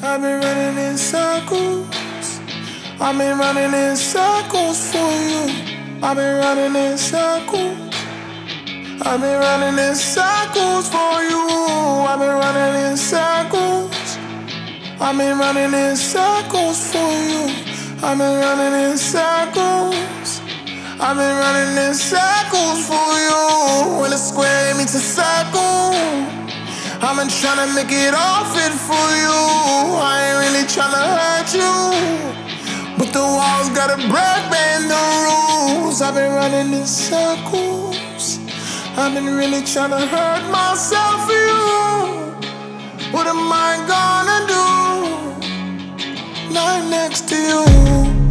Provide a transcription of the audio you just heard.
I've been running in circles. I've been running in circles for you. I've been running in circles. I've been running in circles for you. I've been running in circles. I've been running in circles for you. I've been running in circles. I've been running in circles for you. When a square meets a circle, I've been tryna make it all fit for you. I ain't really tryna hurt you, but the walls gotta break, bend the rules. I've been running in circles. I've been really tryna hurt myself for you. What am I gonna do? Lying next to you.